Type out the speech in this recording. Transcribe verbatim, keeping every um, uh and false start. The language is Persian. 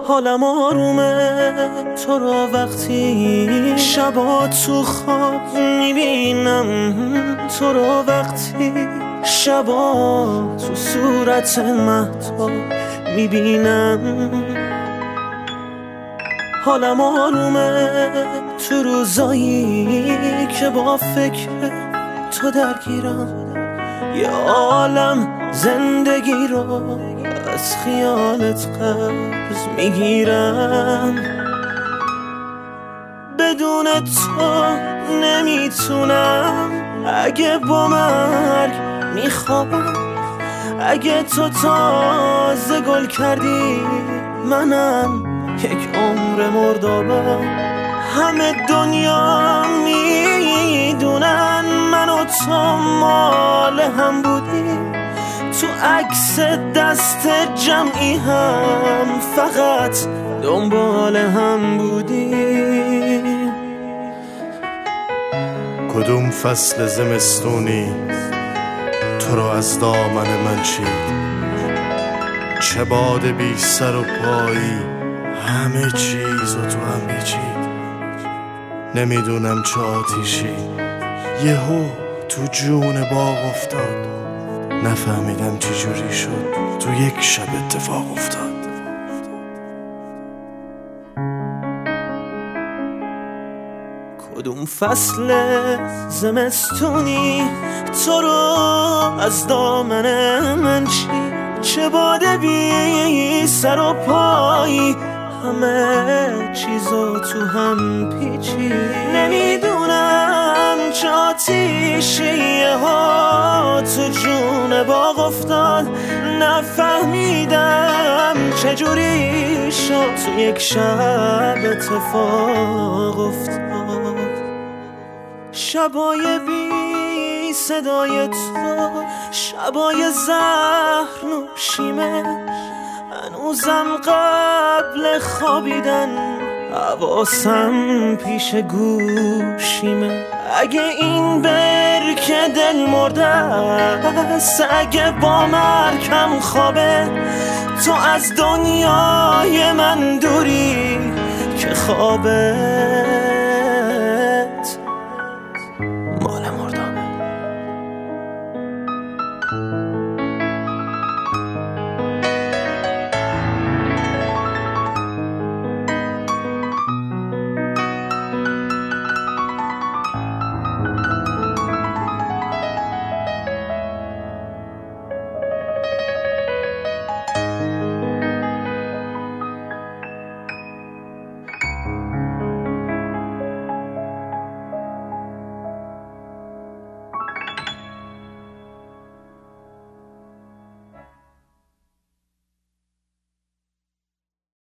حالم آرومه تو را وقتی شبا تو خواب میبینم، تو را وقتی شبا تو صورت مهتاب میبینم. حالم آرومه تو روزایی که با فکر تو درگیرم، یه عالم زندگی رو از خیالت قرض میگیرم. بدون تو نمیتونم، اگه با مرگ میخوابم، اگه تو تازه گل کردی منم یک عمر مردابم. همه دنیا میدونن من و تو مال هم بودیم، تو عکس دست جمعی هم فقط دنبال هم بودیم. کدوم فصل زمستونی تو رو از دامن من چید، چه باد بی سر و پایی همه چیز رو تو هم پیچید. نمیدونم چه آتیشی یهو تو جون باغ افتاد، نفهمیدم چی جوری شد تو یک شب اتفاق افتاد. کدوم فصل زمستونی تو رو از دامن من چید، چه باده بی سر و پایی همه چیزو تو هم پیچی. نمیدونم چه آتیشی ها تو جون باغ افتاد، نفهمیدم چجوری شد تو یک شب اتفاق افتاد. شبای بی صدای تو، شبای زهر نوشیمه، هنوزم قبل خوابیدن حواسم پیش گوشیمه. اگه این برک دل مرده است، اگه با مرکم خوابه، تو از دنیای من دوری که خوابه.